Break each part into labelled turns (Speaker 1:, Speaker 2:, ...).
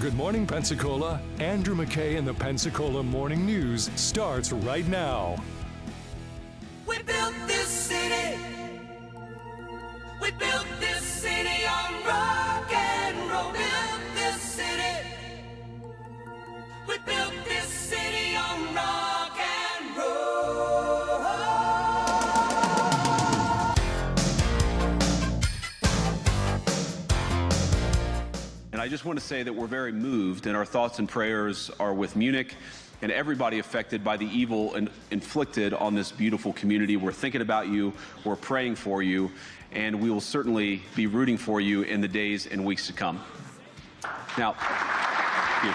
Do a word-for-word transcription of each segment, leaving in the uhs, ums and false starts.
Speaker 1: Good morning, Pensacola. Andrew McKay and the Pensacola Morning News starts right now.
Speaker 2: We built this city. We built this city on rock and roll. Built this city. We built this city on rock and roll.
Speaker 3: And I just want to say that we're very moved, and our thoughts and prayers are with Munich and everybody affected by the evil and inflicted on this beautiful community. We're thinking about you, we're praying for you, and we will certainly be rooting for you in the days and weeks to come. Now, you.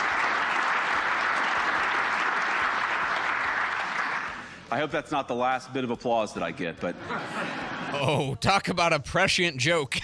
Speaker 3: I hope that's not the last bit of applause that I get, but...
Speaker 4: Oh, talk about a prescient joke.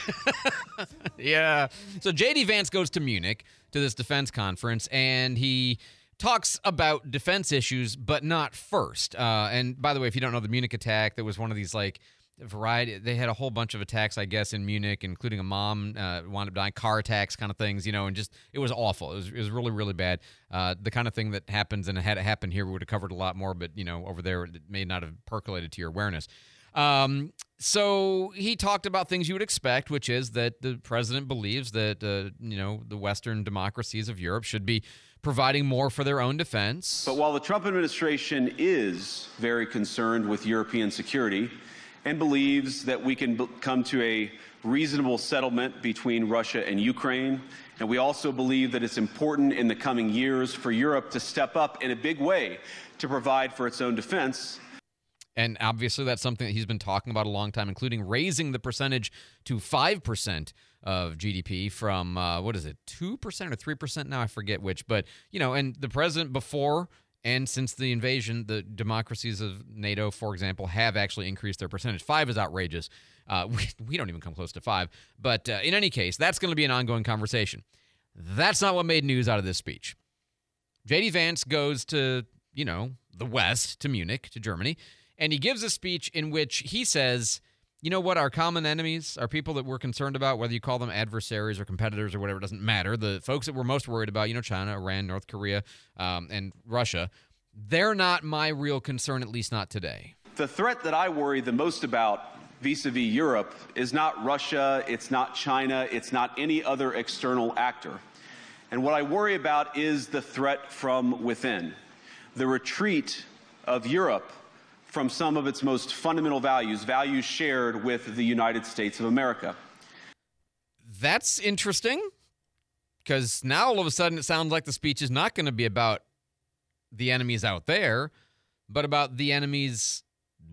Speaker 4: Yeah. So J D. Vance goes to Munich to this defense conference, and he talks about defense issues, but not first. Uh, and by the way, if you don't know, the Munich attack, there was one of these, like, variety. They had a whole bunch of attacks, I guess, in Munich, including a mom uh, wound up dying, car attacks kind of things, you know, and just, it was awful. It was, it was really, really bad. Uh, the kind of thing that happens, and it had it happen here, we would have covered a lot more, but, you know, over there, it may not have percolated to your awareness. Um, so he talked about things you would expect, which is that the president believes that, uh, you know, the Western democracies of Europe should be providing more for their own defense.
Speaker 3: But while the Trump administration is very concerned with European security and believes that we can b- come to a reasonable settlement between Russia and Ukraine, and we also believe that it's important in the coming years for Europe to step up in a big way to provide for its own defense.
Speaker 4: And obviously that's something that he's been talking about a long time, including raising the percentage to five percent of G D P from, uh, what is it, two percent or three percent now? I forget which. But, you know, and the president before and since the invasion, the democracies of NATO, for example, have actually increased their percentage. Five is outrageous. Uh, we, we don't even come close to five. But uh, in any case, that's going to be an ongoing conversation. That's not what made news out of this speech. J D. Vance goes to, you know, the West, to Munich, to Germany, and he gives a speech in which he says, you know what, our common enemies, our people that we're concerned about, whether you call them adversaries or competitors or whatever, it doesn't matter. The folks that we're most worried about, you know, China, Iran, North Korea, um, and Russia, they're not my real concern, at least not today.
Speaker 3: The threat that I worry the most about vis-a-vis Europe is not Russia, it's not China, it's not any other external actor. And what I worry about is the threat from within, the retreat of Europe from some of its most fundamental values, values shared with the United States of America.
Speaker 4: That's interesting, because now all of a sudden it sounds like the speech is not going to be about the enemies out there, but about the enemies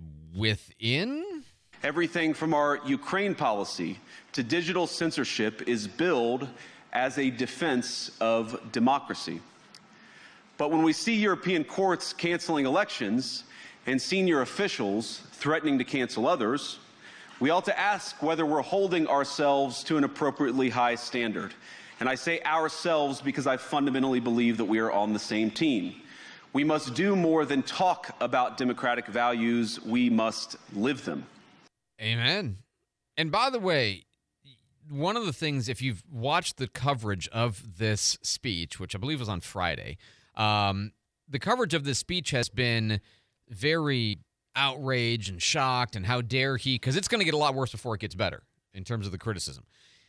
Speaker 4: within?
Speaker 3: Everything from our Ukraine policy to digital censorship is billed as a defense of democracy. But when we see European courts canceling elections and senior officials threatening to cancel others, we ought to ask whether we're holding ourselves to an appropriately high standard. And I say ourselves because I fundamentally believe that we are on the same team. We must do more than talk about democratic values. We must live them.
Speaker 4: Amen. And by the way, one of the things, if you've watched the coverage of this speech, which I believe was on Friday, um, the coverage of this speech has been very outraged and shocked, and how dare he, because it's going to get a lot worse before it gets better in terms of the criticism.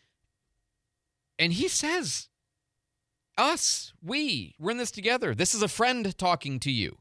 Speaker 4: And he says, us, we, we're in this together. This is a friend talking to you.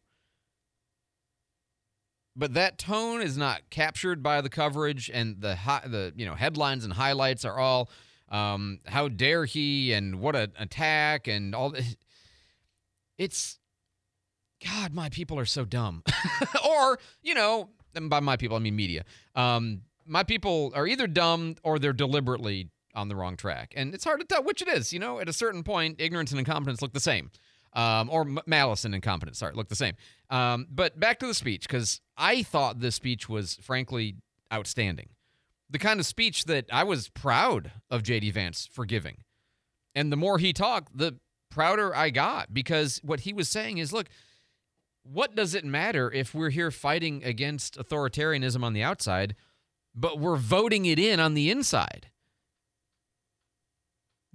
Speaker 4: But that tone is not captured by the coverage, and the the you know headlines and highlights are all, um, how dare he, and what an attack, and all this. It's, God, my people are so dumb. Or, you know, and by my people, I mean media. Um, my people are either dumb or they're deliberately on the wrong track. And it's hard to tell which it is. You know, at a certain point, ignorance and incompetence look the same. Um, or m- malice and incompetence, sorry, look the same. Um, but back to the speech, because I thought this speech was, frankly, outstanding. The kind of speech that I was proud of J D. Vance for giving. And the more he talked, the prouder I got, because what he was saying is, look, what does it matter if we're here fighting against authoritarianism on the outside, but we're voting it in on the inside?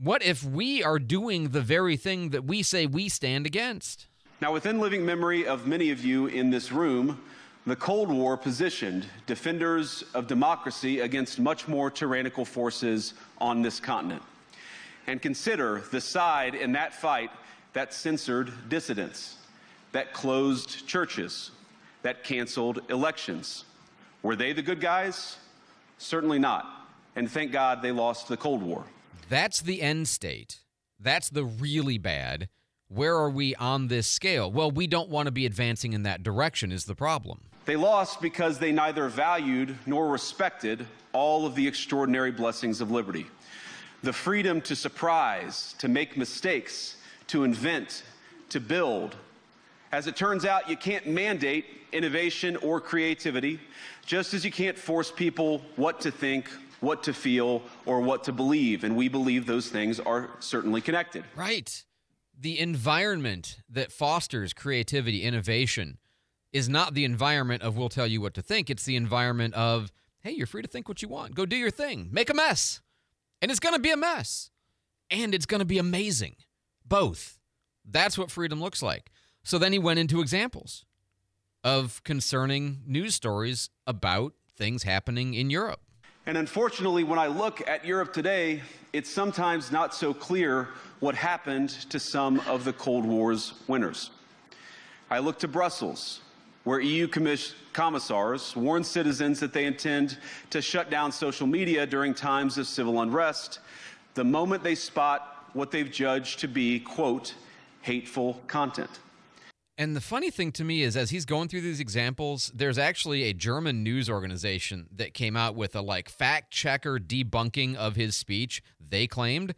Speaker 4: What if we are doing the very thing that we say we stand against?
Speaker 3: Now, within living memory of many of you in this room, the Cold War positioned defenders of democracy against much more tyrannical forces on this continent. And consider the side in that fight that censored dissidents, that closed churches, that canceled elections. Were they the good guys? Certainly not. And thank God they lost the Cold War.
Speaker 4: That's the end state. That's the really bad. Where are we on this scale? Well, we don't want to be advancing in that direction is the problem.
Speaker 3: They lost because they neither valued nor respected all of the extraordinary blessings of liberty. The freedom to surprise, to make mistakes, to invent, to build. As it turns out, you can't mandate innovation or creativity, just as you can't force people what to think, what to feel, or what to believe. And we believe those things are certainly connected.
Speaker 4: Right. The environment that fosters creativity, innovation, is not the environment of we'll tell you what to think. It's the environment of, hey, you're free to think what you want. Go do your thing. Make a mess. And it's going to be a mess. And it's going to be amazing. Both. That's what freedom looks like. So then he went into examples of concerning news stories about things happening in Europe.
Speaker 3: And unfortunately, when I look at Europe today, it's sometimes not so clear what happened to some of the Cold War's winners. I look to Brussels, where E U commiss- commissars warn citizens that they intend to shut down social media during times of civil unrest the moment they spot what they've judged to be, quote, hateful content.
Speaker 4: And the funny thing to me is, as he's going through these examples, there's actually a German news organization that came out with a like fact checker debunking of his speech, they claimed.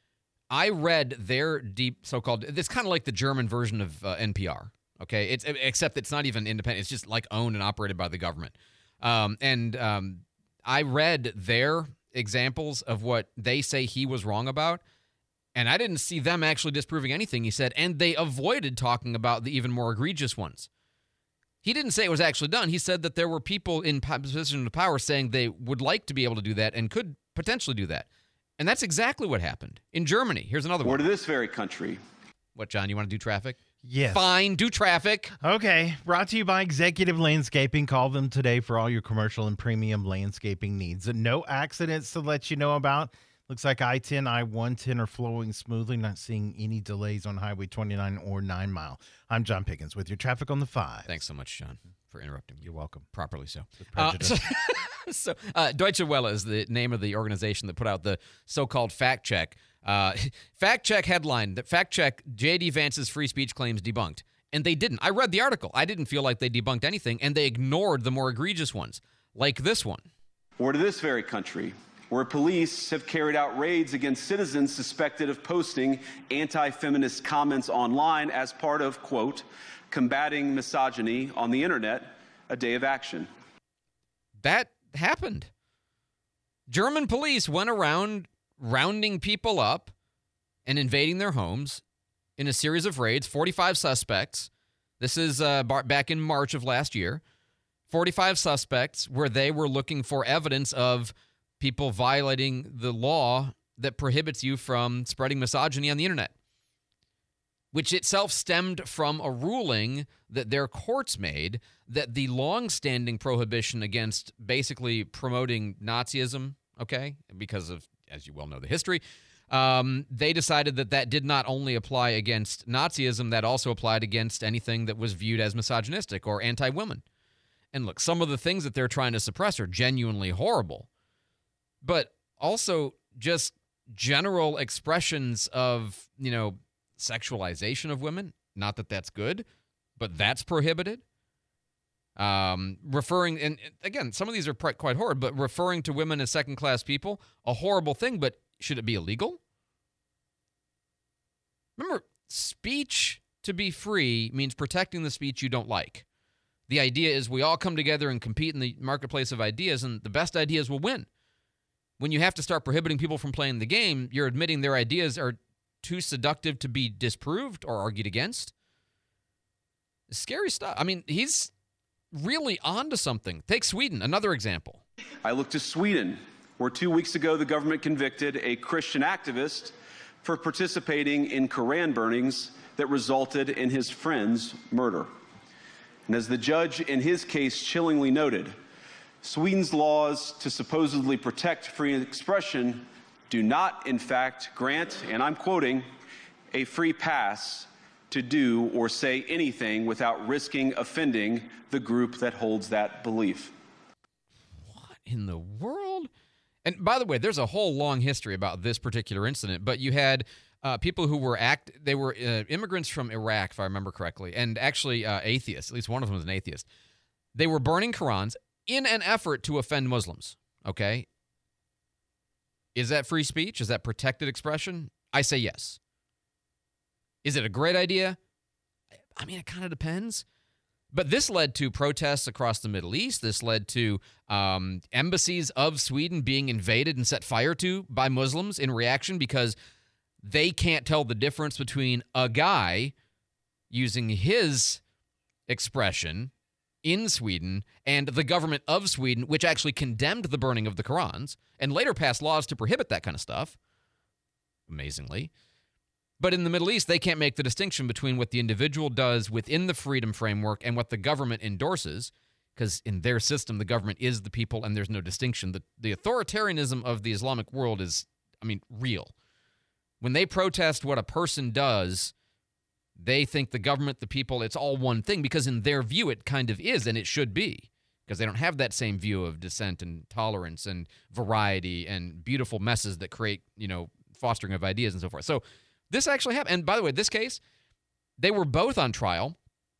Speaker 4: I read their deep so-called, it's kind of like the German version of uh, N P R, okay? It's except it's not even independent. It's just like owned and operated by the government. Um, and um, I read their examples of what they say he was wrong about. And I didn't see them actually disproving anything he said, and they avoided talking about the even more egregious ones. He didn't say it was actually done. He said that there were people in position of power saying they would like to be able to do that and could potentially do that. And that's exactly what happened in Germany. Here's another
Speaker 3: Or
Speaker 4: one.
Speaker 3: to this very country.
Speaker 4: What, John, you want to do traffic?
Speaker 5: Yes.
Speaker 4: Fine, do traffic.
Speaker 5: Okay. Brought to you by Executive Landscaping. Call them today for all your commercial and premium landscaping needs. No accidents to let you know about. Looks like I ten, I one ten are flowing smoothly. Not seeing any delays on Highway twenty-nine or nine mile. I'm John Pickens with your traffic on the five.
Speaker 4: Thanks so much, John, for interrupting.
Speaker 5: You're welcome.
Speaker 4: Properly so.
Speaker 5: Uh,
Speaker 4: Uh, so so uh, Deutsche Welle is the name of the organization that put out the so-called fact check. Uh, fact check headline, that fact check J D. Vance's free speech claims debunked. And they didn't. I read the article. I didn't feel like they debunked anything, and they ignored the more egregious ones, like this one.
Speaker 3: Or to this very country, where police have carried out raids against citizens suspected of posting anti-feminist comments online as part of, quote, combating misogyny on the internet, a day of action.
Speaker 4: That happened. German police went around rounding people up and invading their homes in a series of raids, forty-five suspects. This is uh, bar- back in March of last year. forty-five suspects where they were looking for evidence of people violating the law that prohibits you from spreading misogyny on the internet, which itself stemmed from a ruling that their courts made that the long-standing prohibition against basically promoting Nazism, okay, because of, as you well know, the history, um, they decided that that did not only apply against Nazism, that also applied against anything that was viewed as misogynistic or anti-women. And look, some of the things that they're trying to suppress are genuinely horrible. But also just general expressions of, you know, sexualization of women. Not that that's good, but that's prohibited. Um, referring, and again, some of these are quite horrid, but referring to women as second-class people, a horrible thing, but should it be illegal? Remember, speech to be free means protecting the speech you don't like. The idea is we all come together and compete in the marketplace of ideas, and the best ideas will win. When you have to start prohibiting people from playing the game, you're admitting their ideas are too seductive to be disproved or argued against. Scary stuff. I mean, he's really onto something. Take Sweden, another example.
Speaker 3: I look to Sweden, where two weeks ago the government convicted a Christian activist for participating in Koran burnings that resulted in his friend's murder. And as the judge in his case chillingly noted, Sweden's laws to supposedly protect free expression do not, in fact, grant, and I'm quoting, a free pass to do or say anything without risking offending the group that holds that belief.
Speaker 4: What in the world? And by the way, there's a whole long history about this particular incident, but you had uh, people who were act they were uh, immigrants from Iraq, if I remember correctly, and actually uh, atheists. At least one of them was an atheist. They were burning Qurans in an effort to offend Muslims, okay? Is that free speech? Is that protected expression? I say yes. Is it a great idea? I mean, it kind of depends. But this led to protests across the Middle East. This led to um, embassies of Sweden being invaded and set fire to by Muslims in reaction because they can't tell the difference between a guy using his expression in Sweden and the government of Sweden, which actually condemned the burning of the Qurans and later passed laws to prohibit that kind of stuff, amazingly. But in the Middle East, they can't make the distinction between what the individual does within the freedom framework and what the government endorses, because in their system, the government is the people and there's no distinction. The, the authoritarianism of the Islamic world is, I mean, real. When they protest what a person does, they think the government, the people, it's all one thing, because in their view, it kind of is, and it should be, because they don't have that same view of dissent and tolerance and variety and beautiful messes that create, you know, fostering of ideas and so forth. So this actually happened. And by the way, this case, they were both on trial.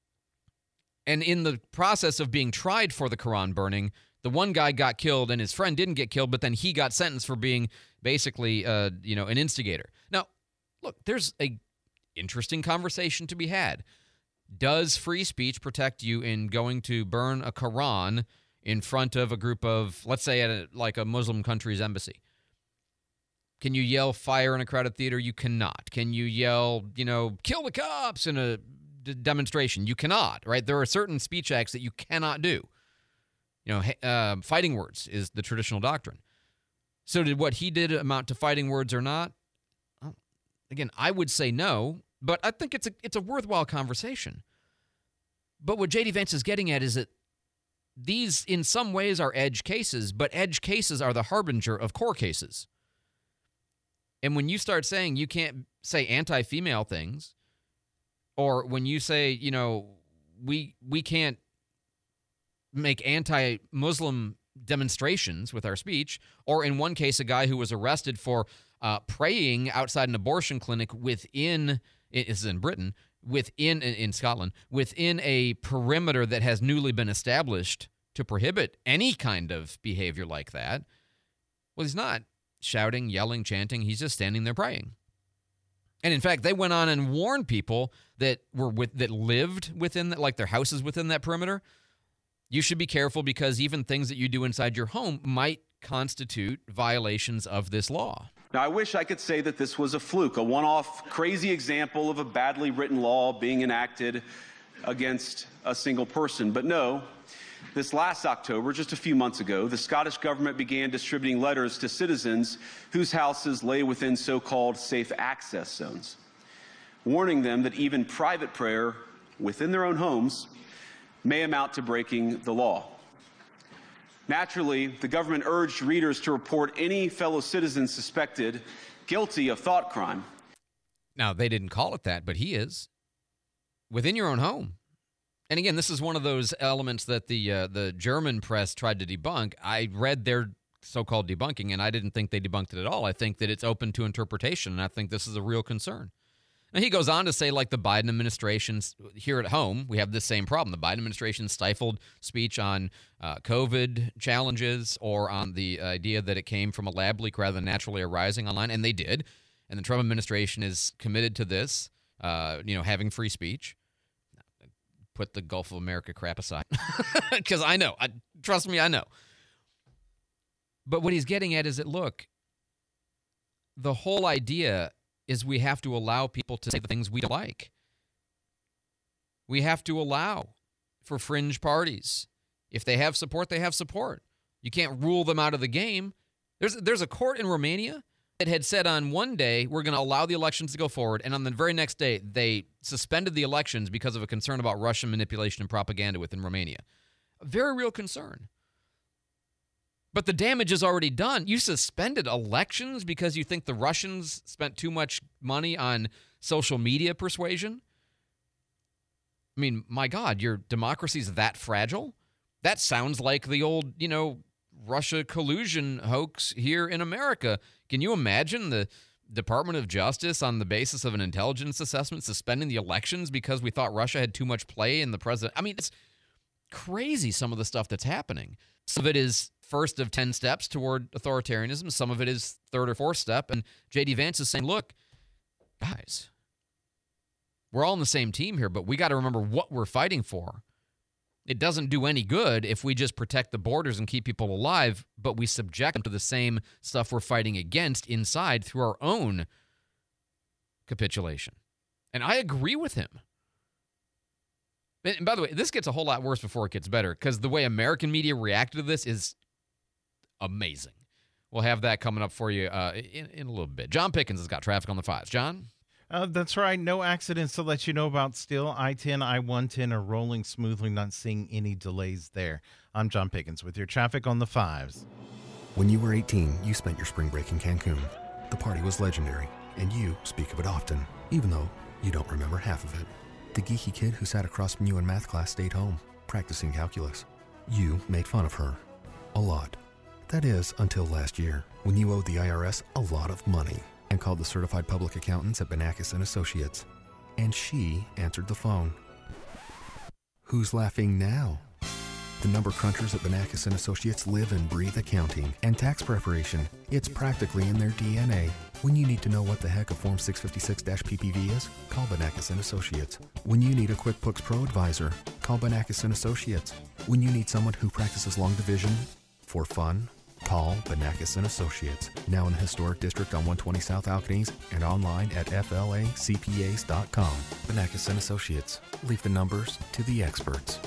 Speaker 4: And in the process of being tried for the Quran burning, the one guy got killed and his friend didn't get killed, but then he got sentenced for being basically, uh, you know, an instigator. Now, look, there's a interesting conversation to be had. Does free speech protect you in going to burn a Quran in front of a group of, let's say, at a, like a Muslim country's embassy? Can you yell fire in a crowded theater? You cannot. Can you yell, you know, kill the cops in a d- demonstration? You cannot, right? There are certain speech acts that you cannot do. You know, uh, fighting words is the traditional doctrine. So did what he did amount to fighting words or not? Well, again, I would say no, but I think it's a it's a worthwhile conversation. But what J D Vance is getting at is that these, in some ways, are edge cases, but edge cases are the harbinger of core cases. And when you start saying you can't say anti-female things, or when you say, you know, we we can't make anti-Muslim demonstrations with our speech, or in one case, a guy who was arrested for uh, praying outside an abortion clinic within, it is in Britain, within, in Scotland, within a perimeter that has newly been established to prohibit any kind of behavior like that. Well, he's not shouting, yelling, chanting. He's just standing there praying. And in fact, they went on and warned people that were with that lived within, that, like their houses within that perimeter. You should be careful because even things that you do inside your home might constitute violations of this law.
Speaker 3: Now, I wish I could say that this was a fluke, a one-off crazy example of a badly written law being enacted against a single person. But no, this last October, just a few months ago, the Scottish government began distributing letters to citizens whose houses lay within so-called safe access zones, warning them that even private prayer within their own homes may amount to breaking the law. Naturally, the government urged readers to report any fellow citizen suspected guilty of thought crime.
Speaker 4: Now, they didn't call it that, but he is. Within your own home. And again, this is one of those elements that the uh, the German press tried to debunk. I read their so-called debunking, and I didn't think they debunked it at all. I think that it's open to interpretation, and I think this is a real concern. Now, he goes on to say, like the Biden administration, here at home, we have this same problem. The Biden administration stifled speech on uh, COVID challenges or on the idea that it came from a lab leak rather than naturally arising online, and they did. And the Trump administration is committed to this, uh, you know, having free speech. Put the Gulf of America crap aside, because I know. I, trust me, I know. But what he's getting at is that, look, the whole idea is we have to allow people to say the things we don't like. We have to allow for fringe parties. If they have support, they have support. You can't rule them out of the game. There's there's a court in Romania that had said on one day, we're going to allow the elections to go forward, and on the very next day, they suspended the elections because of a concern about Russian manipulation and propaganda within Romania. A very real concern. But the damage is already done. You suspended elections because you think the Russians spent too much money on social media persuasion? I mean, my God, your democracy's that fragile? That sounds like the old, you know, Russia collusion hoax here in America. Can you imagine the Department of Justice, on the basis of an intelligence assessment, suspending the elections because we thought Russia had too much play in the president? I mean, it's crazy, some of the stuff that's happening. Some of it is first of ten steps toward authoritarianism. Some of it is third or fourth step. And J D Vance is saying, look, guys, we're all on the same team here, but we got to remember what we're fighting for. It doesn't do any good if we just protect the borders and keep people alive, but we subject them to the same stuff we're fighting against inside through our own capitulation. And I agree with him. And by the way, this gets a whole lot worse before it gets better, because the way American media reacted to this is amazing. We'll have that coming up for you uh, in, in a little bit. John Pickens has got traffic on the fives. John?
Speaker 5: Uh, that's right. No accidents to let you know about still. I ten, I one ten are rolling smoothly, not seeing any delays there. I'm John Pickens with your traffic on the fives.
Speaker 6: When you were eighteen, you spent your spring break in Cancun. The party was legendary, and you speak of it often, even though you don't remember half of it. The geeky kid who sat across from you in math class stayed home, practicing calculus. You made fun of her. A lot. That is, until last year, when you owed the I R S a lot of money and called the certified public accountants at Banakis and Associates. And she answered the phone. Who's laughing now? The number crunchers at Banakis and Associates live and breathe accounting and tax preparation. It's practically in their D N A. When you need to know what the heck a Form six fifty-six P P V is, call Banakis and Associates. When you need a QuickBooks Pro advisor, call Banakis and Associates. When you need someone who practices long division for fun, call Banakis and Associates. Now in the historic district on one twenty South Alcanese and online at F L A C P As dot com. Banakis and Associates. Leave the numbers to the experts.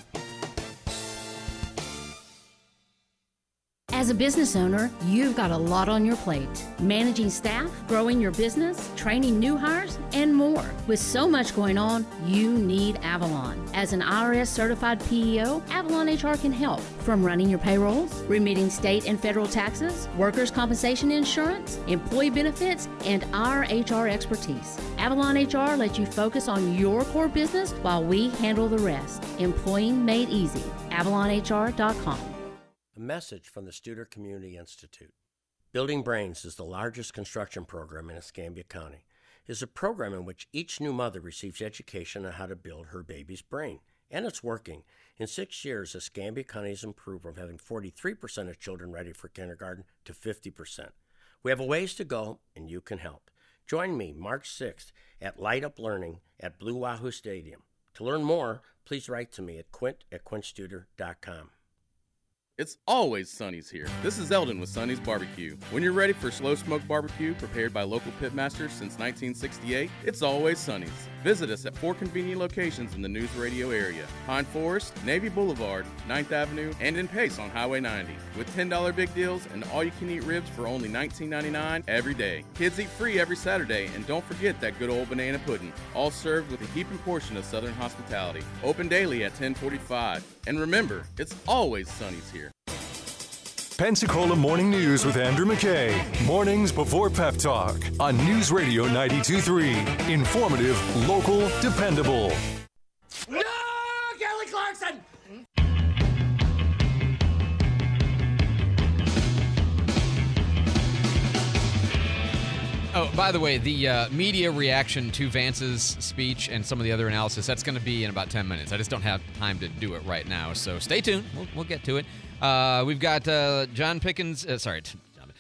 Speaker 7: As a business owner, you've got a lot on your plate. Managing staff, growing your business, training new hires, and more. With so much going on, you need Avalon. As an I R S certified P E O, Avalon H R can help. From running your payrolls, remitting state and federal taxes, workers' compensation insurance, employee benefits, and our H R expertise. Avalon H R lets you focus on your core business while we handle the rest. Employing made easy. Avalon H R dot com.
Speaker 8: A message from the Studer Community Institute. Building Brains is the largest construction program in Escambia County. It is a program in which each new mother receives education on how to build her baby's brain. And it's working. In six years, Escambia County has improved from having forty-three percent of children ready for kindergarten to fifty percent. We have a ways to go, and you can help. Join me March sixth at Light Up Learning at Blue Wahoo Stadium. To learn more, please write to me at quint at quint studer dot com.
Speaker 9: It's always Sonny's here. This is Eldon with Sonny's Barbecue. When you're ready for slow smoke barbecue prepared by local pitmasters since nineteen sixty-eight, it's always Sonny's. Visit us at four convenient locations in the News Radio area: Pine Forest, Navy Boulevard, ninth Avenue, and in Pace on Highway ninety. With ten dollar big deals and all-you-can-eat ribs for only nineteen ninety-nine every day. Kids eat free every Saturday, and don't forget that good old banana pudding, all served with a heaping portion of Southern hospitality. Open daily at ten forty-five. And remember, it's always Sonny's here.
Speaker 1: Pensacola Morning News with Andrew McKay. Mornings before Pep Talk on News Radio ninety-two point three. Informative, local, dependable.
Speaker 2: No, Kelly Clarkson!
Speaker 4: Oh, by the way, the uh, media reaction to Vance's speech and some of the other analysis, that's going to be in about ten minutes. I just don't have time to do it right now, so stay tuned. We'll, we'll get to it. Uh, we've got uh, John Pickens, uh, sorry,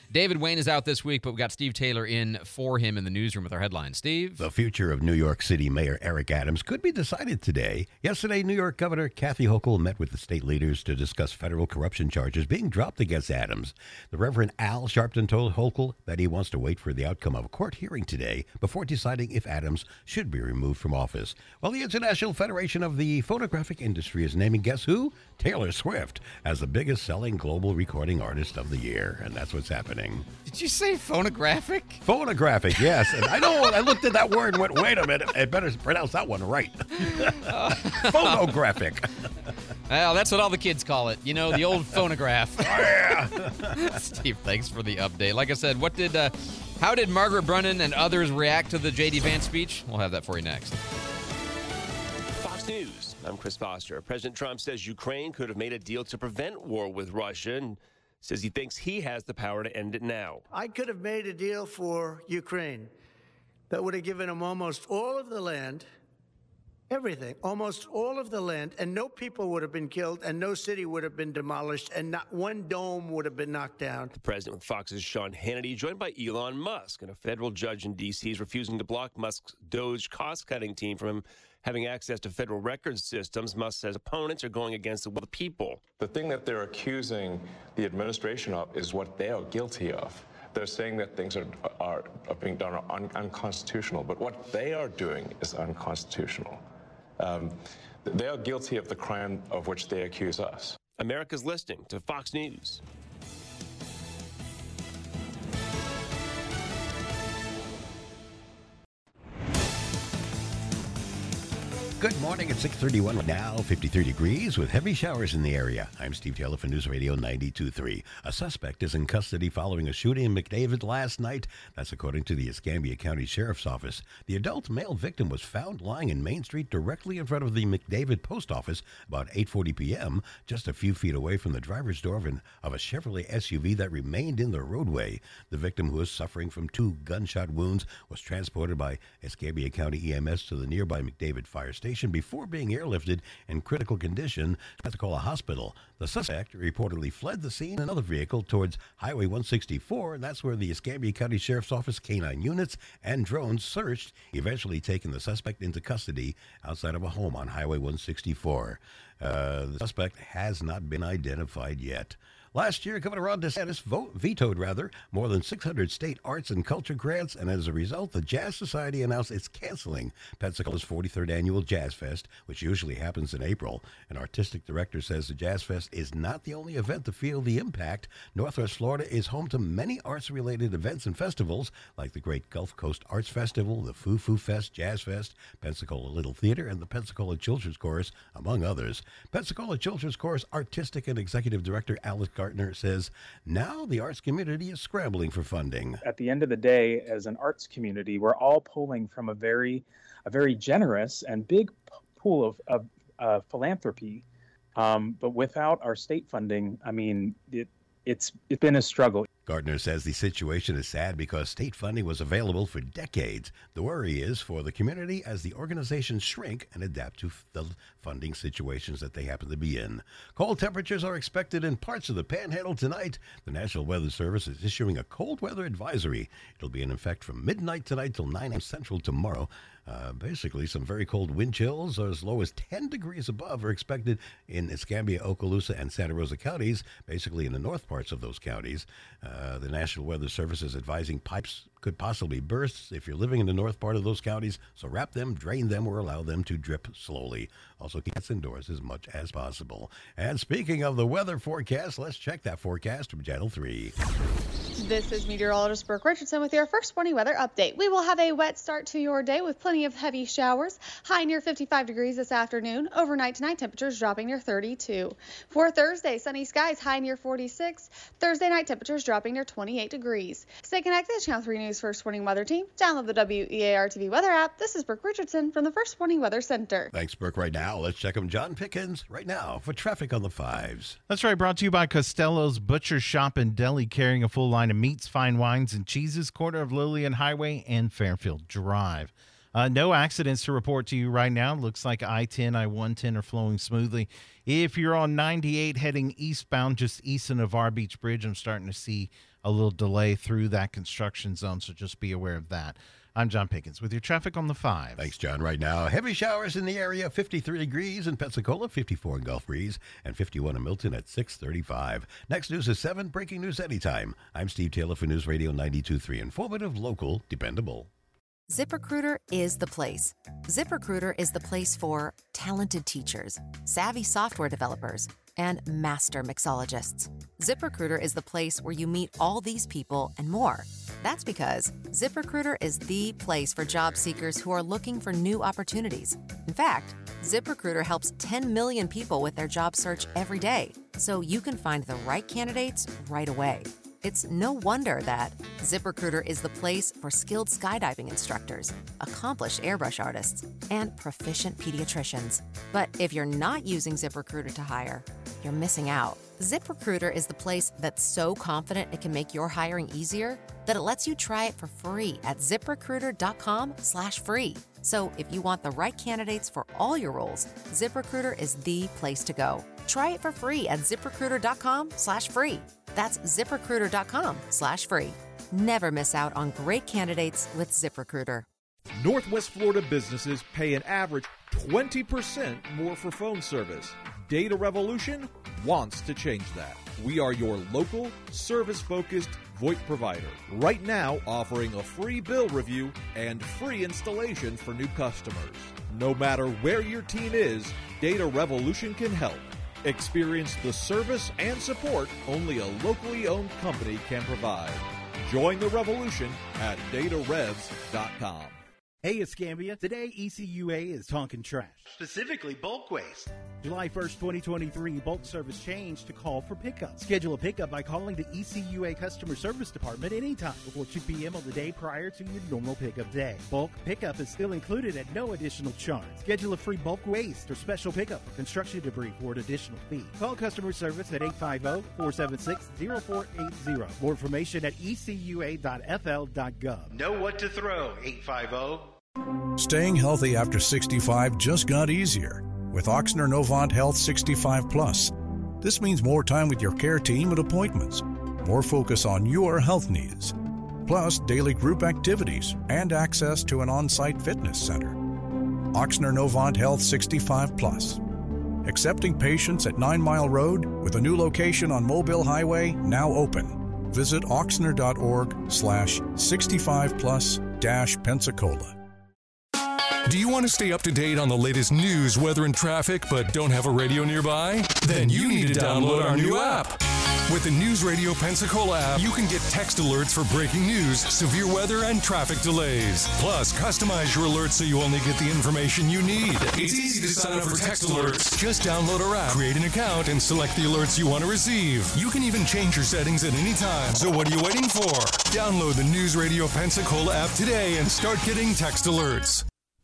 Speaker 4: David Wayne is out this week, but we've got Steve Taylor in for him in the newsroom with our headlines. Steve?
Speaker 10: The future of New York City Mayor Eric Adams could be decided today. Yesterday, New York Governor Kathy Hochul met with the state leaders to discuss federal corruption charges being dropped against Adams. The Reverend Al Sharpton told Hochul that he wants to wait for the outcome of a court hearing today before deciding if Adams should be removed from office. Well, the International Federation of the Phonographic Industry is naming, guess who? Taylor Swift as the biggest selling global recording artist of the year. And that's what's happening.
Speaker 4: Did you say phonographic?
Speaker 10: Phonographic, yes. And I know, I looked at that word and went, wait a minute, I better pronounce that one right. Phonographic.
Speaker 4: Well, that's what all the kids call it. You know, the old phonograph.
Speaker 10: Oh, yeah.
Speaker 4: Steve, thanks for the update. Like I said, what did, uh, how did Margaret Brennan and others react to the J D Vance speech? We'll have that for you next.
Speaker 11: Fox News. I'm Chris Foster. President Trump says Ukraine could have made a deal to prevent war with Russia and says he thinks he has the power to end it now.
Speaker 12: I could have made a deal for Ukraine that would have given them almost all of the land, everything, almost all of the land, and no people would have been killed, and no city would have been demolished, and not one dome would have been knocked down.
Speaker 11: The president with Fox's Sean Hannity, joined by Elon Musk, and a federal judge in D C is refusing to block Musk's Doge cost-cutting team from him having access to federal records systems. Musk says opponents are going against the will of the people.
Speaker 13: The thing that they're accusing the administration of is what they are guilty of. They're saying that things are, are, are being done are un, unconstitutional, but what they are doing is unconstitutional. Um, they are guilty of the crime of which they accuse us.
Speaker 11: America's listening to Fox News.
Speaker 10: Good morning at six thirty-one now, fifty-three degrees with heavy showers in the area. I'm Steve Taylor for News Radio ninety-two point three. A suspect is in custody following a shooting in McDavid last night. That's according to the Escambia County Sheriff's Office. The adult male victim was found lying in Main Street directly in front of the McDavid post office about eight forty p.m., just a few feet away from the driver's door of, an, of a Chevrolet S U V that remained in the roadway. The victim, who was suffering from two gunshot wounds, was transported by Escambia County E M S to the nearby McDavid Fire Station before being airlifted in critical condition to Pensacola Hospital. The suspect reportedly fled the scene in another vehicle towards Highway one sixty-four, and that's where the Escambia County Sheriff's Office canine units and drones searched, eventually taking the suspect into custody outside of a home on Highway one sixty-four. Uh, the suspect has not been identified yet. Last year, Governor Ron DeSantis vote, vetoed rather more than six hundred state arts and culture grants, and as a result, the Jazz Society announced it's canceling Pensacola's forty-third annual Jazz Fest, which usually happens in April. An artistic director says the Jazz Fest is not the only event to feel the impact. Northwest Florida is home to many arts-related events and festivals, like the Great Gulf Coast Arts Festival, the Foo Foo Fest, Jazz Fest, Pensacola Little Theater, and the Pensacola Children's Chorus, among others. Pensacola Children's Chorus artistic and executive director Alice Gartner says now the arts community is scrambling for funding.
Speaker 14: At the end of the day, as an arts community, we're all pulling from a very, a very generous and big pool of, of uh, philanthropy. Um, but without our state funding, I mean, it, it's it's been a struggle.
Speaker 10: Gardner says the situation is sad because state funding was available for decades. The worry is for the community as the organizations shrink and adapt to the funding situations that they happen to be in. Cold temperatures are expected in parts of the Panhandle tonight. The National Weather Service is issuing a cold weather advisory. It'll be in effect from midnight tonight till nine a.m. Central tomorrow. Uh, basically, some very cold wind chills as low as ten degrees above are expected in Escambia, Okaloosa, and Santa Rosa counties, basically in the north parts of those counties. Uh, the National Weather Service is advising pipes could possibly burst if you're living in the north part of those counties, so wrap them, drain them, or allow them to drip slowly. Also, keep us indoors as much as possible. And speaking of the weather forecast, let's check that forecast from Channel three.
Speaker 15: This is meteorologist Brooke Richardson with your first morning weather update. We will have a wet start to your day with plenty of heavy showers. High near fifty-five degrees this afternoon. Overnight tonight, temperatures dropping near thirty-two. For Thursday, sunny skies, high near forty-six. Thursday night, temperatures dropping near twenty-eight degrees. Stay connected to Channel three News First Morning Weather Team. Download the W E A R T V weather app. This is Brooke Richardson from the First Morning Weather Center.
Speaker 10: Thanks, Brooke. Right now, let's check them. John Pickens right now for traffic on the fives.
Speaker 5: That's right. Brought to you by Costello's Butcher Shop and Deli, carrying a full line of meats, fine wines, and cheeses, corner of Lillian Highway and Fairfield Drive. Uh, no accidents to report to you right now. Looks like I ten, I one ten are flowing smoothly. If you're on ninety-eight heading eastbound, just east of Our Beach Bridge, I'm starting to see a little delay through that construction zone, so just be aware of that. I'm John Pickens with your traffic on the five.
Speaker 10: Thanks, John. Right now, heavy showers in the area, fifty-three degrees in Pensacola, fifty-four in Gulf Breeze, and fifty-one in Milton at six thirty-five. Next news is seven, breaking news anytime. I'm Steve Taylor for News Radio ninety-two point three. Informative, local, dependable.
Speaker 16: ZipRecruiter is the place. ZipRecruiter is the place for talented teachers, savvy software developers, and master mixologists. ZipRecruiter is the place where you meet all these people and more. That's because ZipRecruiter is the place for job seekers who are looking for new opportunities. In fact, ZipRecruiter helps ten million people with their job search every day, so you can find the right candidates right away. It's no wonder that ZipRecruiter is the place for skilled skydiving instructors, accomplished airbrush artists, and proficient pediatricians. But if you're not using ZipRecruiter to hire, you're missing out. ZipRecruiter is the place that's so confident it can make your hiring easier that it lets you try it for free at ZipRecruiter.com slash free. So if you want the right candidates for all your roles, ZipRecruiter is the place to go. Try it for free at ZipRecruiter.com slash free. That's ZipRecruiter.com slash free. Never miss out on great candidates with ZipRecruiter.
Speaker 17: Northwest Florida businesses pay an average twenty percent more for phone service. Data Revolution wants to change that. We are your local, service-focused VoIP provider. Right now, offering a free bill review and free installation for new customers. No matter where your team is, Data Revolution can help. Experience the service and support only a locally owned company can provide. Join the revolution at data revs dot com.
Speaker 18: Hey, it's Escambia. Today, E C U A is talking trash, specifically bulk waste. July first, twenty twenty-three, bulk service changed to call for pickup. Schedule a pickup by calling the E C U A Customer Service Department anytime before two p.m. on the day prior to your normal pickup day. Bulk pickup is still included at no additional charge. Schedule a free bulk waste or special pickup for construction debris for an additional fee. Call customer service at eight five zero, four seven six, zero four eight zero. More information at e c u a dot f l dot gov.
Speaker 19: Know what to throw, eight five zero.
Speaker 20: Staying healthy after sixty-five just got easier with Ochsner Novant Health sixty-five plus. This means more time with your care team at appointments, more focus on your health needs, plus daily group activities and access to an on-site fitness center. Ochsner Novant Health sixty-five plus. Accepting patients at Nine Mile Road with a new location on Mobile Highway now open. Visit oxner.org slash 65 plus dash Pensacola.
Speaker 1: Do you want to stay up to date on the latest news, weather, and traffic, but don't have a radio nearby? Then you need to download our new app. With the News Radio Pensacola app, you can get text alerts for breaking news, severe weather, and traffic delays. Plus, customize your alerts so you only get the information you need. It's easy to sign up for text alerts. Just download our app, create an account, and select the alerts you want to receive. You can even change your settings at any time. So what are you waiting for? Download the News Radio Pensacola app today and start getting text alerts.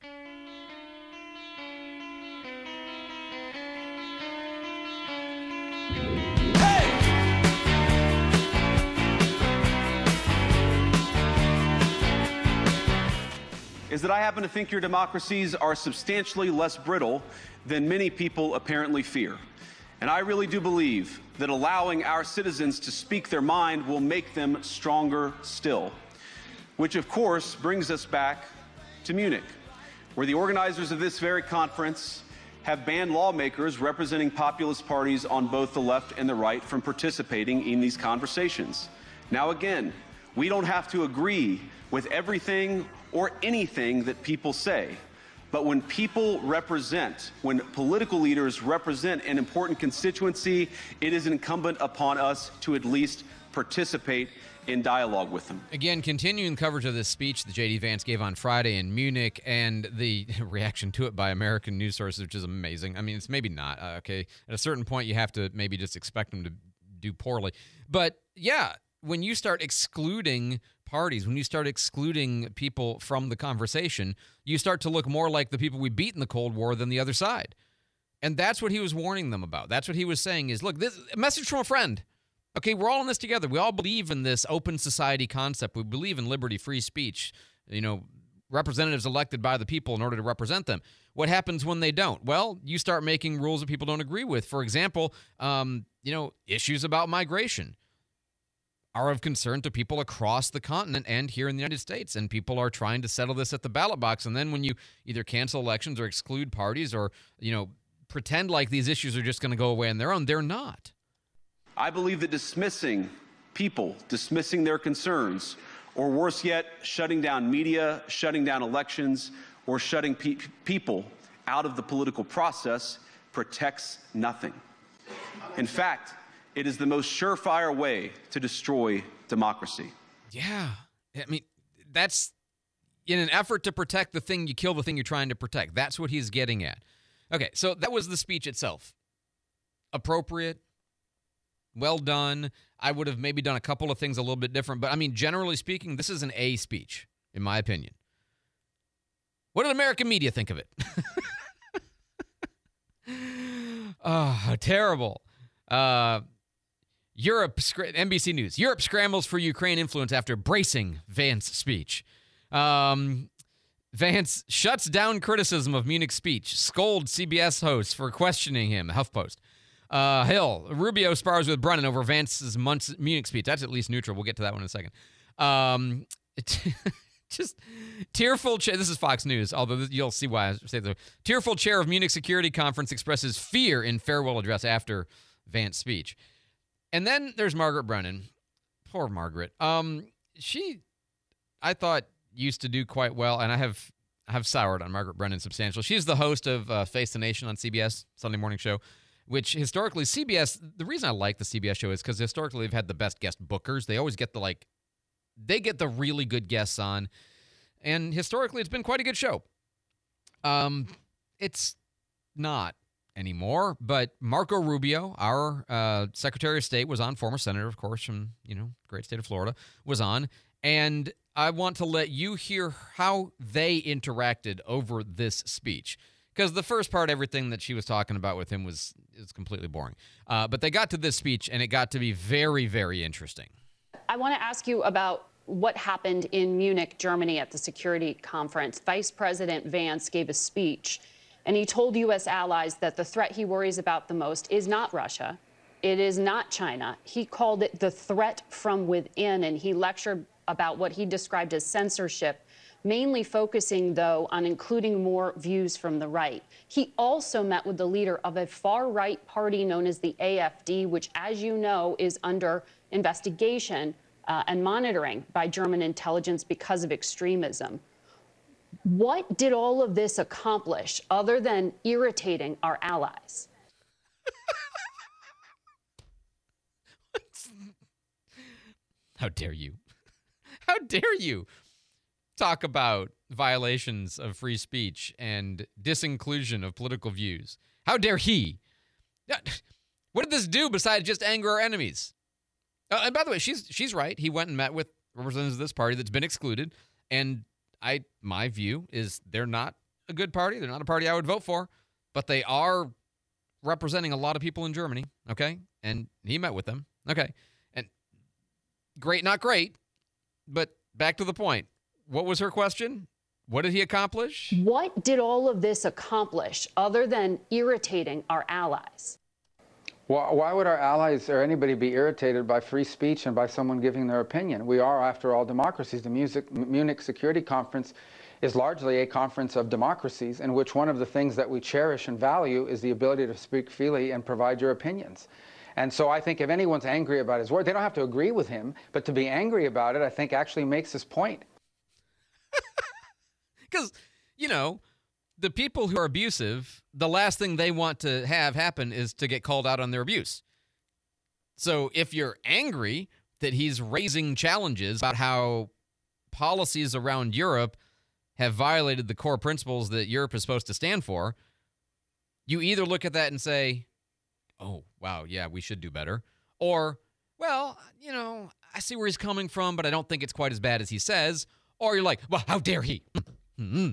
Speaker 3: Is that I happen to think your democracies are substantially less brittle than many people apparently fear. And I really do believe that allowing our citizens to speak their mind will make them stronger still. Which, of course, brings us back to Munich, where the organizers of this very conference have banned lawmakers representing populist parties on both the left and the right from participating in these conversations. Now, again, we don't have to agree with everything or anything that people say. But when people represent, when political leaders represent an important constituency, it is incumbent upon us to at least participate in dialogue with them.
Speaker 4: Again, continuing coverage of this speech that J D. Vance gave on Friday in Munich and the reaction to it by American news sources, which is amazing. I mean, it's maybe not, uh, okay? At a certain point, you have to maybe just expect them to do poorly. But, yeah, when you start excluding parties, when you start excluding people from the conversation, you start to look more like the people we beat in the Cold War than the other side. And that's what he was warning them about. That's what he was saying is, look, this a message from a friend. Okay, we're all in this together. We all believe in this open society concept. We believe in liberty, free speech, you know, representatives elected by the people in order to represent them. What happens when they don't? Well, you start making rules that people don't agree with. For example, um, you know, issues about migration. are of concern to people across the continent and here in the United States. And people are trying to settle this at the ballot box. And then when you either cancel elections or exclude parties or, you know, pretend like these issues are just going to go away on their own, they're not.
Speaker 3: I believe that dismissing people, dismissing their concerns, or worse yet, shutting down media, shutting down elections, or shutting pe- people out of the political process protects nothing. In fact, it is the most surefire way to destroy democracy.
Speaker 4: Yeah. I mean, that's in an effort to protect the thing, you kill the thing you're trying to protect. That's what he's getting at. Okay, so that was the speech itself. Appropriate, well done. I would have maybe done a couple of things a little bit different, but I mean, generally speaking, this is an A speech, in my opinion. What did American media think of it? Oh, terrible. Uh, Europe, N B C News, Europe scrambles for Ukraine influence after bracing Vance speech. Um, Vance shuts down criticism of Munich speech, scolds C B S hosts for questioning him, HuffPost. Uh, Hill, Rubio spars with Brennan over Vance's Munich speech. That's at least neutral. We'll get to that one in a second. Um, just tearful, cha- this is Fox News, although this, you'll see why I say that. Tearful chair of Munich Security Conference expresses fear in farewell address after Vance speech. And then there's Margaret Brennan. Poor Margaret. Um, she, I thought, used to do quite well, and I have I have soured on Margaret Brennan substantially. She's the host of uh, Face the Nation on C B S, Sunday morning show, which historically C B S, the reason I like the C B S show is because historically they've had the best guest bookers. They always get the, like, they get the really good guests on, and historically it's been quite a good show. Um, it's not anymore, but Marco Rubio, our uh, Secretary of State, was on, former senator, of course, from, you know, great state of Florida, was on, and I want to let you hear how they interacted over this speech. Because the first part, everything that she was talking about with him was is completely boring. Uh, but they got to this speech, and it got to be very, very interesting.
Speaker 21: I want to ask you about what happened in Munich, Germany at the security conference. Vice President Vance gave a speech, and he told U S allies that the threat he worries about the most is not Russia. It is not China. He called it the threat from within, and he lectured about what he described as censorship, mainly focusing, though, on including more views from the right. He also met with the leader of a far-right party known as the A F D, which, as you know, is under investigation uh, and monitoring by German intelligence because of extremism. What did all of this accomplish other than irritating our allies?
Speaker 4: How dare you? How dare you talk about violations of free speech and disinclusion of political views? How dare he? What did this do besides just anger our enemies? Uh, and by the way, she's she's right. He went and met with representatives of this party that's been excluded, and I my view is they're not a good party. They're not a party I would vote for, but they are representing a lot of people in Germany, okay? And he met with them, okay? And great, not great, but back to the point. What was her question? What did he accomplish?
Speaker 21: What did all of this accomplish other than irritating our allies?
Speaker 22: Why, why would our allies or anybody be irritated by free speech and by someone giving their opinion? We are, after all, democracies. The Music, Munich Security Conference is largely a conference of democracies in which one of the things that we cherish and value is the ability to speak freely and provide your opinions. And so I think if anyone's angry about his word, they don't have to agree with him, but to be angry about it, I think actually makes his point.
Speaker 4: Because, you know, the people who are abusive, the last thing they want to have happen is to get called out on their abuse. So if you're angry that he's raising challenges about how policies around Europe have violated the core principles that Europe is supposed to stand for, you either look at that and say, oh, wow, yeah, we should do better. Or, well, you know, I see where he's coming from, but I don't think it's quite as bad as he says. Or you're like, well, how dare he? Mm-hmm.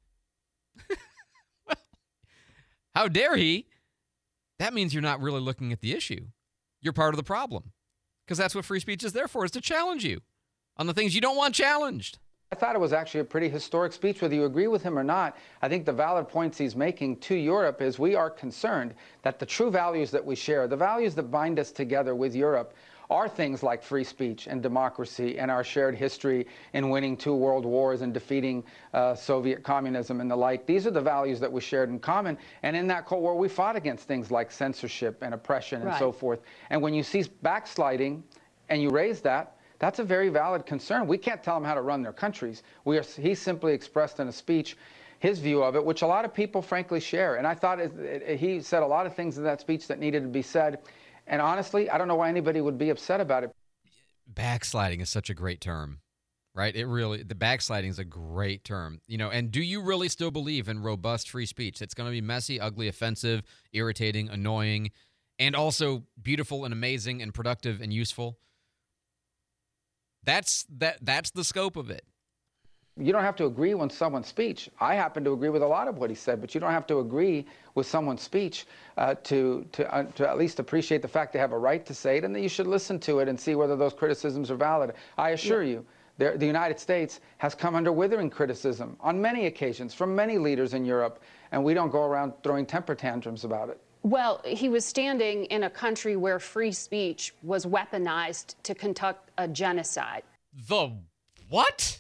Speaker 4: Well, how dare he? That means you're not really looking at the issue. You're part of the problem. Because that's what free speech is there for, is to challenge you on the things you don't want challenged.
Speaker 22: I thought it was actually a pretty historic speech, whether you agree with him or not. I think the valid points he's making to Europe is we are concerned that the true values that we share, the values that bind us together with Europe, are things like free speech and democracy and our shared history in winning two world wars and defeating uh, Soviet communism and the like. These are the values that we shared in common. And in that Cold War, we fought against things like censorship and oppression and
Speaker 6: Right.
Speaker 22: so forth. And when you see backsliding and you raise that, that's a very valid concern. We can't tell them how to run their countries. We are, he simply expressed in a speech his view of it, which a lot of people, frankly, share. And I thought it, it, he said a lot of things in that speech that needed to be said. And honestly, I don't know why anybody would be upset about it.
Speaker 4: Backsliding is such a great term, right? It really, the backsliding is a great term. You know, and do you really still believe in robust free speech? It's going to be messy, ugly, offensive, irritating, annoying, and also beautiful and amazing and productive and useful. That's that. That's the scope of it.
Speaker 22: You don't have to agree with someone's speech. I happen to agree with a lot of what he said, but you don't have to agree with someone's speech uh, to to uh, to at least appreciate the fact they have a right to say it, and that you should listen to it and see whether those criticisms are valid. I assure
Speaker 6: Yeah.
Speaker 22: you, there, the United States has come under withering criticism on many occasions from many leaders in Europe, and we don't go around throwing temper tantrums about it.
Speaker 21: Well, he was standing in a country where free speech was weaponized to conduct a genocide.
Speaker 4: The what?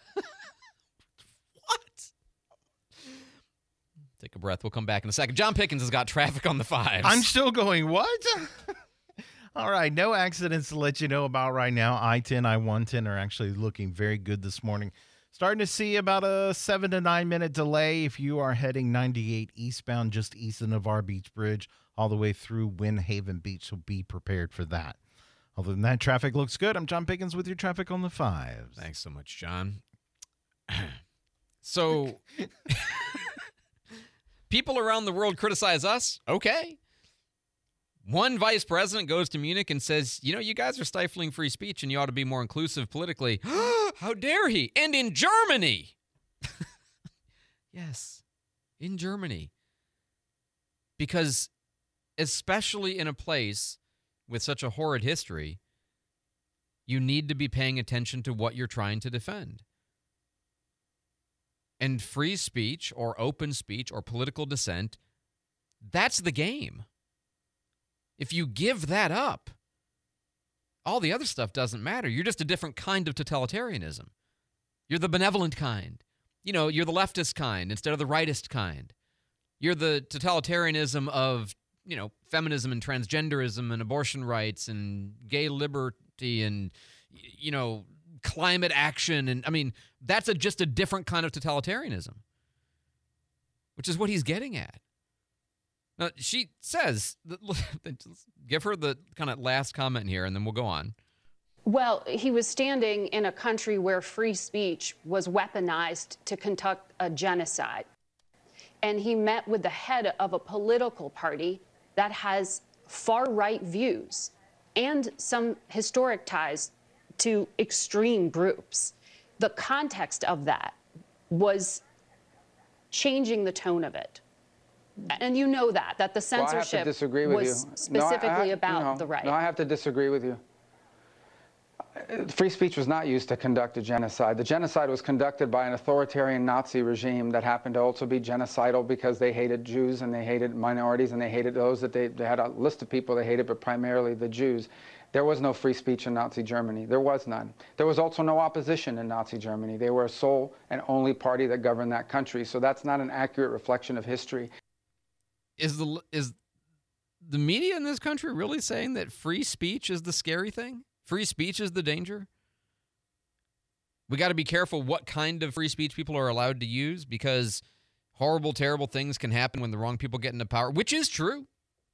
Speaker 4: Take a breath. We'll come back in a second. John Pickens has got traffic on the fives.
Speaker 5: I'm still going, what? All right, no accidents to let you know about right now. I ten, I one ten are actually looking very good this morning. Starting to see about a seven to nine minute delay if you are heading ninety-eight eastbound just east of Navarre Beach Bridge all the way through Windhaven Beach, so be prepared for that. Other than that, traffic looks good. I'm John Pickens with your traffic on the fives.
Speaker 4: Thanks so much, John. So... People around the world criticize us. Okay. One vice president goes to Munich and says, you know, you guys are stifling free speech and you ought to be more inclusive politically. How dare he? And in Germany. Yes, in Germany. Because especially in a place with such a horrid history, you need to be paying attention to what you're trying to defend. And free speech or open speech or political dissent, that's the game. If you give that up, all the other stuff doesn't matter. You're just a different kind of totalitarianism. You're the benevolent kind. You know, you're the leftist kind instead of the rightist kind. You're the totalitarianism of, you know, feminism and transgenderism and abortion rights and gay liberty and, you know, climate action. And I mean, that's a, just a different kind of totalitarianism, which is what he's getting at. Now, she says, give her the kind of last comment here, and then we'll go on.
Speaker 21: Well, he was standing in a country where free speech was weaponized to conduct a genocide. And he met with the head of a political party that has far-right views and some historic ties to extreme groups. The context of that was changing the tone of it. And you know that, that the censorship
Speaker 22: well, I have to disagree with
Speaker 21: was
Speaker 22: you.
Speaker 21: specifically
Speaker 22: no, I, I,
Speaker 21: about
Speaker 22: no,
Speaker 21: the right.
Speaker 22: No, I have to disagree with you. Free speech was not used to conduct a genocide. The genocide was conducted by an authoritarian Nazi regime that happened to also be genocidal because they hated Jews and they hated minorities and they hated those that they, they had a list of people they hated, but primarily the Jews. There was no free speech in Nazi Germany. There was none. There was also no opposition in Nazi Germany. They were a sole and only party that governed that country. So that's not an accurate reflection of history.
Speaker 4: Is the is the media in this country really saying that free speech is the scary thing? Free speech is the danger? We got to be careful what kind of free speech people are allowed to use because horrible, terrible things can happen when the wrong people get into power, which is true.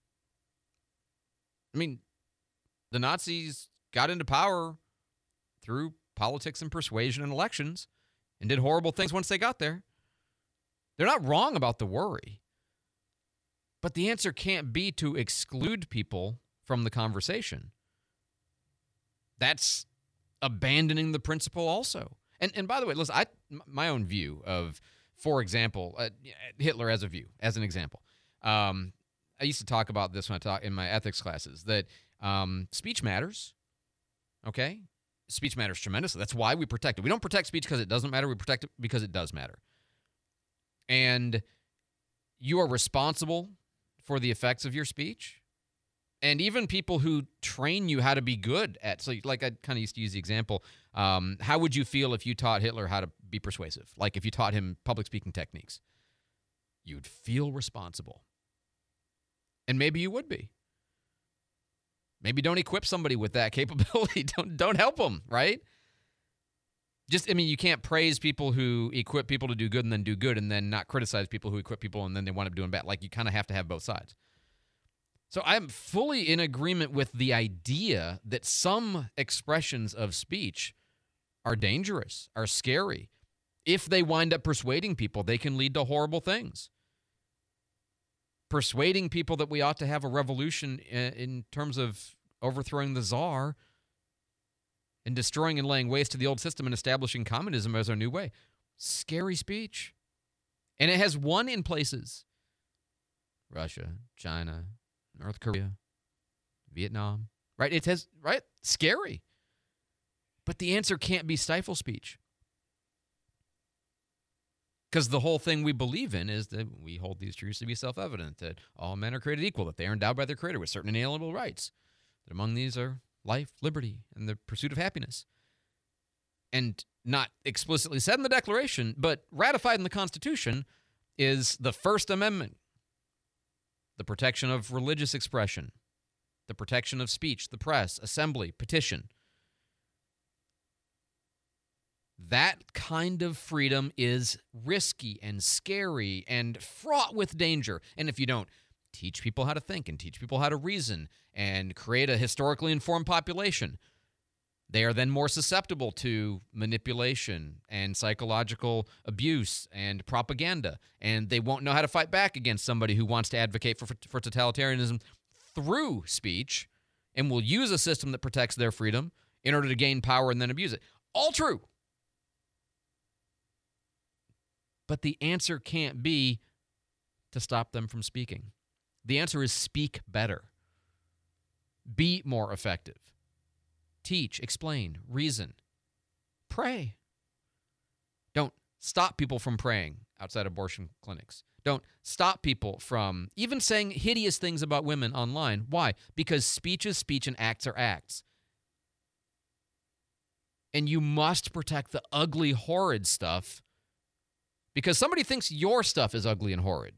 Speaker 4: I mean, the Nazis got into power through politics and persuasion and elections and did horrible things once they got there. They're not wrong about the worry. But the answer can't be to exclude people from the conversation. That's abandoning the principle also. And and by the way, listen, I my own view of, for example, uh, Hitler as a view, as an example. Um, I used to talk about this when I talk in my ethics classes, that um, speech matters, okay? Speech matters tremendously. That's why we protect it. We don't protect speech because it doesn't matter. We protect it because it does matter. And you are responsible for the effects of your speech. And even people who train you how to be good at, so like I kind of used to use the example, um, how would you feel if you taught Hitler how to be persuasive? Like if you taught him public speaking techniques, you'd feel responsible. And maybe you would be. Maybe don't equip somebody with that capability. don't don't help them, right? Just, I mean, you can't praise people who equip people to do good and then do good and then not criticize people who equip people and then they wind up doing bad. Like you kind of have to have both sides. So I'm fully in agreement with the idea that some expressions of speech are dangerous, are scary. If they wind up persuading people, they can lead to horrible things. Persuading people that we ought to have a revolution in, in terms of overthrowing the czar and destroying and laying waste to the old system and establishing communism as our new way. Scary speech. And it has won in places. Russia, China, North Korea, Vietnam, right? It has, right? Scary. But the answer can't be stifle speech. Because the whole thing we believe in is that we hold these truths to be self-evident, that all men are created equal, that they are endowed by their Creator with certain inalienable rights, that among these are life, liberty, and the pursuit of happiness. And not explicitly said in the Declaration, but ratified in the Constitution, is the First Amendment. The protection of religious expression, the protection of speech, the press, assembly, petition. That kind of freedom is risky and scary and fraught with danger. And if you don't teach people how to think and teach people how to reason and create a historically informed population, they are then more susceptible to manipulation and psychological abuse and propaganda, and they won't know how to fight back against somebody who wants to advocate for, for totalitarianism through speech and will use a system that protects their freedom in order to gain power and then abuse it. All true. But the answer can't be to stop them from speaking. The answer is speak better. Be more effective. Teach, explain, reason, pray. Don't stop people from praying outside abortion clinics. Don't stop people from even saying hideous things about women online. Why? Because speech is speech and acts are acts. And you must protect the ugly, horrid stuff because somebody thinks your stuff is ugly and horrid.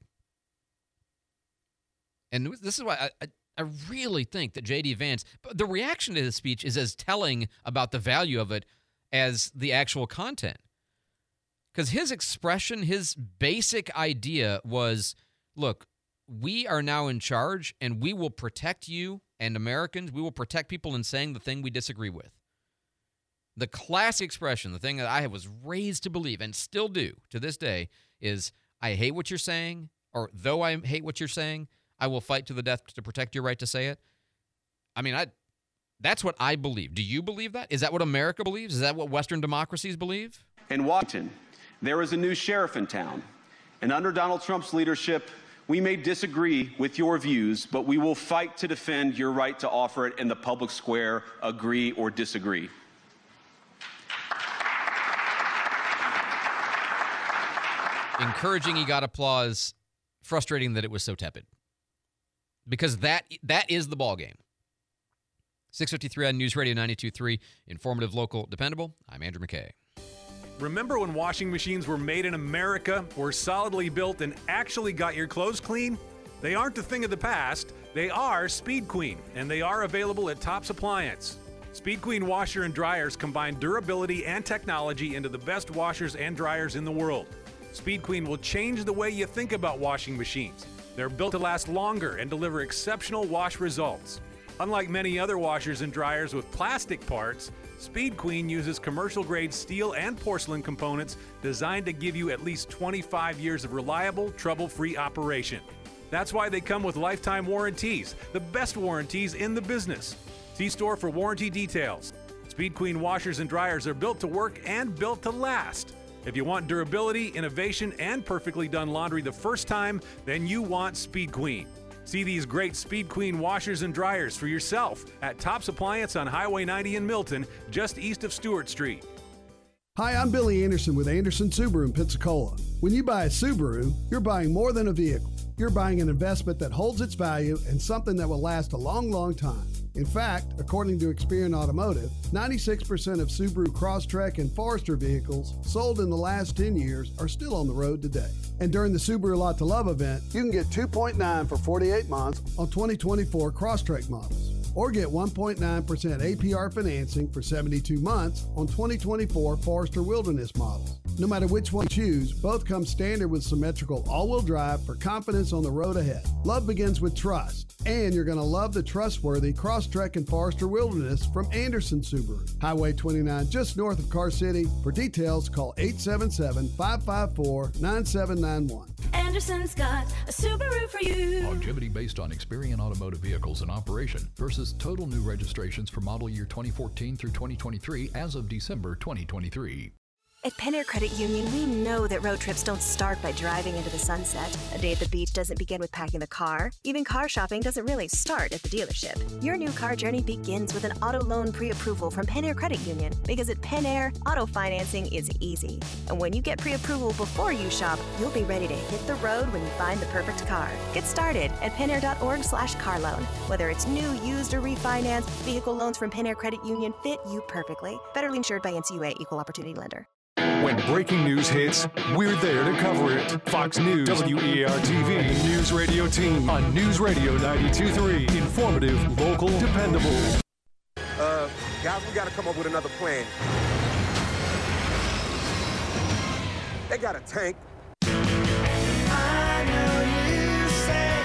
Speaker 4: And this is why I... I I really think that J D. Vance, the reaction to his speech is as telling about the value of it as the actual content. Because his expression, his basic idea was, look, we are now in charge and we will protect you and Americans. We will protect people in saying the thing we disagree with. The classic expression, the thing that I was raised to believe and still do to this day is, I hate what you're saying, or though I hate what you're saying, I will fight to the death to protect your right to say it. I mean, I that's what I believe. Do you believe that? Is that what America believes? Is that what Western democracies believe?
Speaker 3: In Washington, there is a new sheriff in town. And under Donald Trump's leadership, we may disagree with your views, but we will fight to defend your right to offer it in the public square, agree or disagree.
Speaker 4: Encouraging, he got applause. Frustrating that it was so tepid. Because that that is the ball game. six fifty-three on News Radio ninety-two point three. Informative, local, dependable. I'm Andrew McKay.
Speaker 6: Remember when washing machines were made in America, were solidly built, and actually got your clothes clean? They aren't a thing of the past. They are Speed Queen, and they are available at Tops Appliance. Speed Queen washer and dryers combine durability and technology into the best washers and dryers in the world. Speed Queen will change the way you think about washing machines. They're built to last longer and deliver exceptional wash results. Unlike many other washers and dryers with plastic parts, Speed Queen uses commercial-grade steel and porcelain components designed to give you at least twenty-five years of reliable, trouble-free operation. That's why they come with lifetime warranties, the best warranties in the business. See store for warranty details. Speed Queen washers and dryers are built to work and built to last. If you want durability, innovation, and perfectly done laundry the first time, then you want Speed Queen. See these great Speed Queen washers and dryers for yourself at Tops Appliance on Highway ninety in Milton, just east of Stewart Street.
Speaker 7: Hi, I'm Billy Anderson with Anderson Subaru in Pensacola. When you buy a Subaru, you're buying more than a vehicle. you're buying an investment that holds its value and something that will last a long, long time. In fact, according to Experian Automotive, ninety-six percent of Subaru Crosstrek and Forester vehicles sold in the last ten years are still on the road today. And during the Subaru Lot to Love event, you can get two point nine for forty-eight months on twenty twenty-four Crosstrek models, or get one point nine percent A P R financing for seventy-two months on twenty twenty-four Forester Wilderness models. No matter which one you choose, both come standard with symmetrical all-wheel drive for confidence on the road ahead. Love begins with trust, and you're going to love the trustworthy Crosstrek and Forester Wilderness from Anderson Subaru. Highway twenty-nine, just north of Car City. For details, call eight seven seven, five five four, nine seven nine one.
Speaker 8: Anderson's got a Subaru for you.
Speaker 23: Longevity based on Experian Automotive vehicles in operation versus total new registrations for model year twenty fourteen through twenty twenty-three as of December twenty twenty-three.
Speaker 24: At Penair Credit Union, we know that road trips don't start by driving into the sunset. A day at the beach doesn't begin with packing the car. Even car shopping doesn't really start at the dealership. Your new car journey begins with an auto loan pre-approval from Penair Credit Union, because at Penair, auto financing is easy. And when you get pre-approval before you shop, you'll be ready to hit the road when you find the perfect car. Get started at penair.org slash car loan. Whether it's new, used, or refinanced, vehicle loans from Penair Credit Union fit you perfectly. Federally insured by N C U A, Equal Opportunity Lender.
Speaker 1: When breaking news hits, we're there to cover it. Fox News, W E A R T V, News Radio Team on News Radio ninety-two point three. Informative, local, dependable.
Speaker 25: Uh, guys, we got to come up with another plan. They got a tank.
Speaker 8: I know you say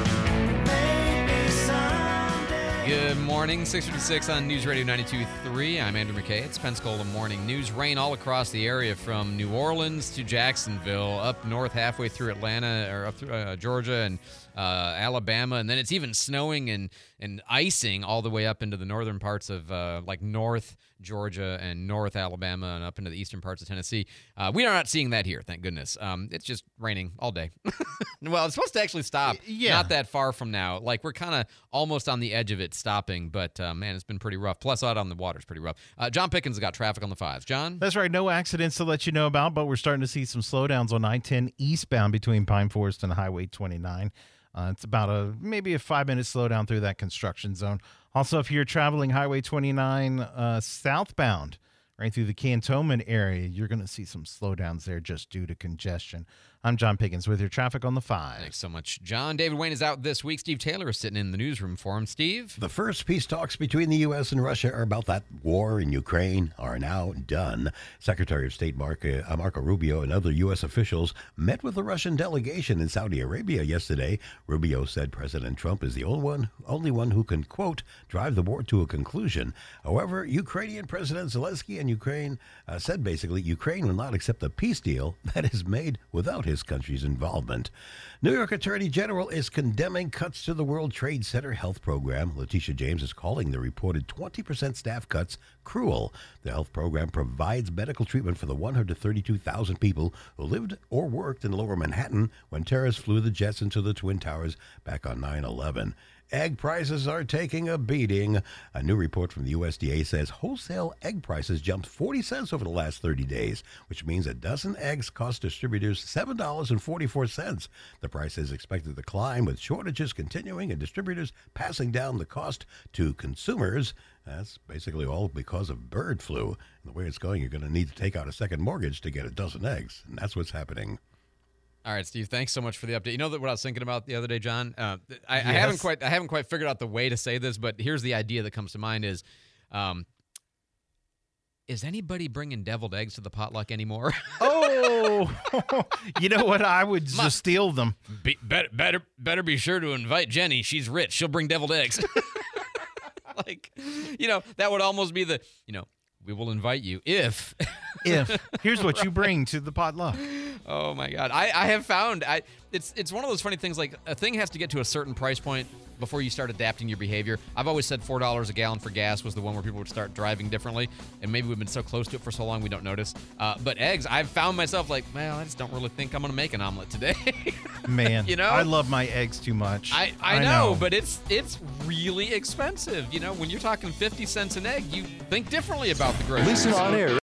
Speaker 8: maybe someday.
Speaker 4: Good morning, six fifty-six on News Radio ninety-two point three. I'm Andrew McKay. It's Pensacola Morning News. Rain all across the area from New Orleans to Jacksonville, up north halfway through Atlanta, or up through uh, Georgia and uh, Alabama, and then it's even snowing and, and icing all the way up into the northern parts of uh, like North Georgia and North Alabama and up into the eastern parts of Tennessee. Uh, we are not seeing that here, thank goodness. Um, it's just raining all day. Well, it's supposed to actually stop
Speaker 5: yeah.
Speaker 4: not that far from now. Like, we're kind of almost on the edge of it stopping, but, uh, man, it's been pretty rough. Plus, out on the water is pretty rough. Uh, John Pickens has got traffic on the fives. John?
Speaker 5: That's right. No accidents to let you know about, but we're starting to see some slowdowns on I ten eastbound between Pine Forest and Highway twenty-nine. Uh, it's about a maybe a five-minute slowdown through that construction zone. Also, if you're traveling Highway twenty-nine uh, southbound, right through the Cantonment area, you're going to see some slowdowns there just due to congestion. I'm John Pickens with your traffic on the five.
Speaker 4: Thanks so much, John. David Wayne is out this week. Steve Taylor is sitting in the newsroom for him. Steve?
Speaker 10: The first peace talks between the U S and Russia are about that war in Ukraine are now done. Secretary of State Marco, uh, Marco Rubio and other U S officials met with the Russian delegation in Saudi Arabia yesterday. Rubio said President Trump is the only one, only one who can, quote, drive the war to a conclusion. However, Ukrainian President Zelensky and Ukraine uh, said basically Ukraine will not accept a peace deal that is made without his country's involvement. New York Attorney General is condemning cuts to the World Trade Center health program. Letitia James is calling the reported twenty percent staff cuts cruel. The health program provides medical treatment for the one hundred thirty-two thousand people who lived or worked in Lower Manhattan when terrorists flew the jets into the Twin Towers back on nine eleven. Egg prices are taking a beating. A new report from the U S D A says wholesale egg prices jumped forty cents over the last thirty days, which means a dozen eggs cost distributors seven dollars and forty-four cents. The price is expected to climb with shortages continuing and distributors passing down the cost to consumers. That's basically all because of bird flu. And the way it's going, you're going to need to take out a second mortgage to get a dozen eggs, and that's what's happening.
Speaker 4: All right, Steve. Thanks so much for the update. You know that what I was thinking about the other day, John. Uh, I,
Speaker 5: yes.
Speaker 4: I haven't quite, I haven't quite figured out the way to say this, but here's the idea that comes to mind: is, um, is anybody bringing deviled eggs to the potluck anymore?
Speaker 5: Oh, you know what? I would
Speaker 4: Ma,
Speaker 5: just steal them.
Speaker 4: Be, better, better, better be sure to invite Jenny. She's rich. She'll bring deviled eggs. Like, you know, that would almost be the, you know, we will invite you if.
Speaker 5: If. Here's what you bring to the potluck.
Speaker 4: Oh, my God. I, I have found I it's it's one of those funny things, like a thing has to get to a certain price point before you start adapting your behavior. I've always said four dollars a gallon for gas was the one where people would start driving differently, and maybe we've been so close to it for so long we don't notice. Uh, but eggs, I've found myself like, well, I just don't really think I'm going to make an omelet today.
Speaker 5: Man,
Speaker 4: you know?
Speaker 5: I love my eggs too much.
Speaker 4: I, I,
Speaker 5: I
Speaker 4: know,
Speaker 5: know,
Speaker 4: but it's it's really expensive. You know, when you're talking fifty cents an egg, you think differently about the grocery
Speaker 1: Listen on
Speaker 4: store.
Speaker 1: air